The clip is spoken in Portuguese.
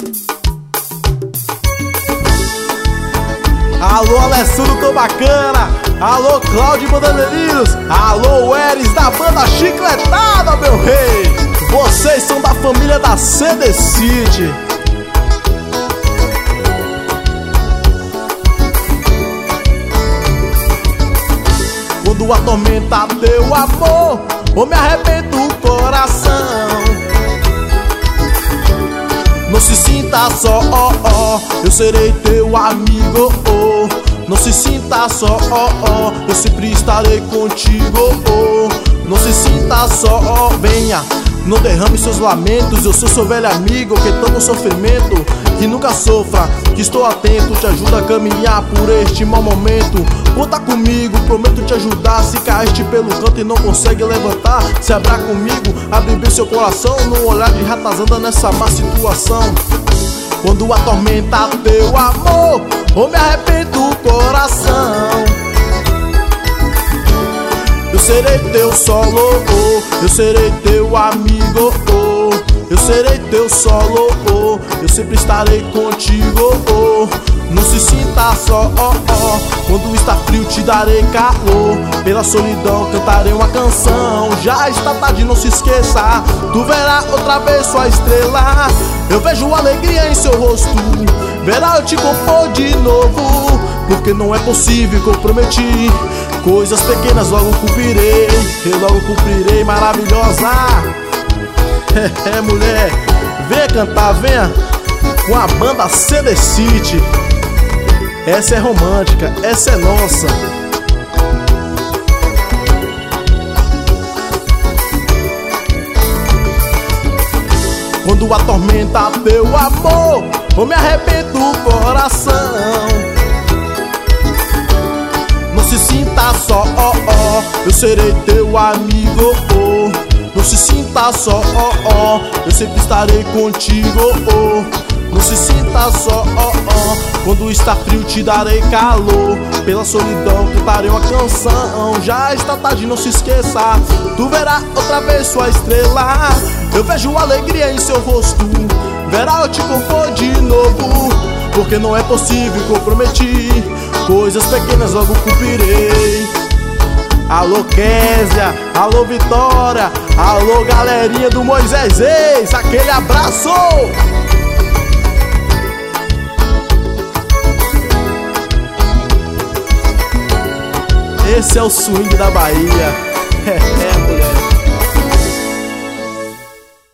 Alô, Alessandro, tô bacana. Alô, Cláudio Bandeirinhos. Alô, Eres da banda Chicletada, meu rei. Vocês são da família da CD City. Quando atormenta teu amor, ou me arrebenta o coração, não se sinta só, eu serei teu amigo, não se sinta só, eu sempre estarei contigo, não se sinta só, venha, não derrame seus lamentos, eu sou seu velho amigo, que tamo sofrimento, que nunca sofra, que estou atento, te ajuda a caminhar por este mau momento. Conta comigo, prometo te ajudar. Se caíste pelo canto e não consegue levantar, se abra comigo, abre bem seu coração, no olhar de ratazana nessa má situação. Quando atormenta teu amor, ou me arrebenta o coração, eu serei teu solo, eu serei teu amigo, eu serei teu solo, eu sempre estarei contigo, não se sinta só, quando está frio te darei calor, pela solidão cantarei uma canção, já está tarde, não se esqueça, tu verá outra vez sua estrela, eu vejo alegria em seu rosto, verá eu te compor de novo, porque não é possível que eu prometi, coisas pequenas logo cumprirei, eu logo cumprirei, maravilhosa. É, mulher, venha cantar, venha com a banda CD City. Essa é romântica, essa é nossa. Quando atormenta teu amor, ou me arrebenta o coração, não se sinta só, eu serei teu amigo, não se sinta só, eu sempre estarei contigo, não se sinta só, quando está frio te darei calor, pela solidão cantarei uma canção, já está tarde, não se esqueça, tu verá outra vez sua estrela, eu vejo alegria em seu rosto, verá eu te compor de novo, porque não é possível que eu prometi, coisas pequenas logo cumprirei. Alô Kézia, alô Vitória, alô galerinha do Moisés Reis, aquele abraço! Esse é o swing da Bahia.